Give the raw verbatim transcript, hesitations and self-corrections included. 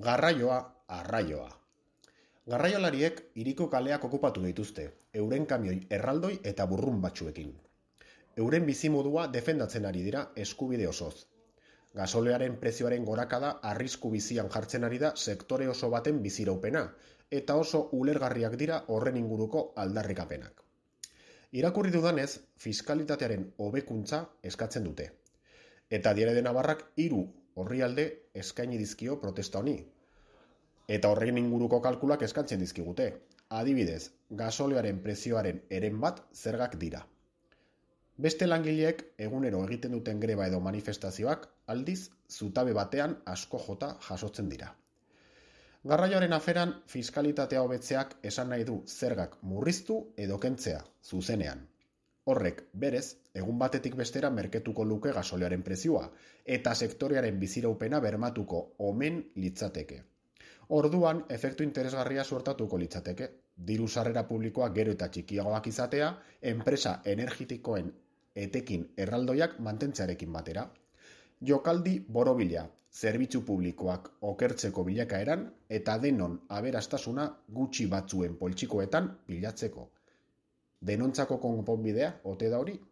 Garraioa, arraioa. Garraiolariek hiriko kaleak okupatu dituzte, euren kamioi erraldoi eta burrun batzuekin. Euren bizimodua defendatzen ari dira eskubide osoz. Gasolearen prezioaren gorakada arrisku bizian jartzen ari da sektore oso baten biziraupena, eta oso ulergarriak dira horren inguruko aldarrikapenak. Irakurri dudanez, fiskalitatearen hobekuntza eskatzen dute. Eta Diario de Navarrak hiru orrialde eskaini dizkio protesta honi. Eta horren inguruko kalkulak eskatzen dizkigute. Adibidez, gasolearen prezioaren eren bat zergak dira. Beste langileek egunero egiten duten greba edo manifestazioak aldiz zutabe batean asko jota jasotzen dira. Garraioaren aferan fiskalitatea hobetzeak esan nahi du zergak murriztu edo kentzea zuzenean. Horrek, berez, egun batetik bestera merketuko luke gasolearen prezioa eta sektorearen biziraupena bermatuko omen litzateke. Orduan, efektu interesgarria suertatuko litzateke, diru sarrera publikoa gero eta txikiagoak izatea, enpresa energetikoen etekin erraldoiak mantentzearekin batera. Jokaldi borobila, zerbitzu publikoak okertzeko bilakaeran eta denon aberastasuna gutxi batzuen poltsikoetan bilatzeko. Denontzako konponbidea ote da hori?